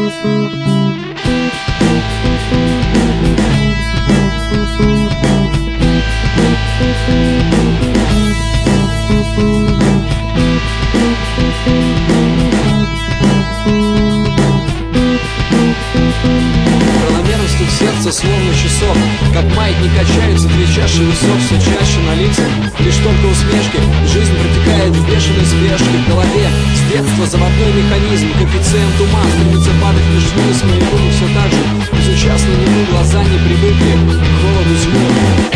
Сердце словно часов, как маятник качаются две чаши весов все чаще на лицах. Лишь только усмешки, жизнь протекает в бешеной спешке. В голове с детства заводной механизм, коэффициент ума стремится падать лишь вниз. Мою все так же безучастно нему, глаза не привыкли к холоду зимы.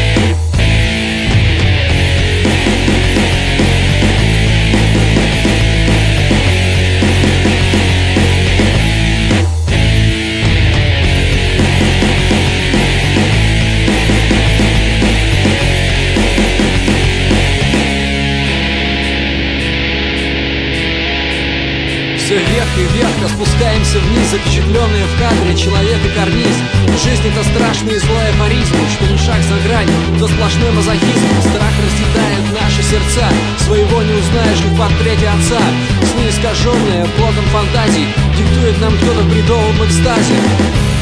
Все вверх и вверх, а спускаемся вниз, запечатленные в кадре человек и карниз. Жизнь — это страшный и злой афоризм, что ни шаг за грань, то сплошной мазохизм. Страх разъедает наши сердца, своего не узнаешь ни в портрете отца. Сны искаженные плодом фантазий диктует нам кто-то в бредовом экстазе.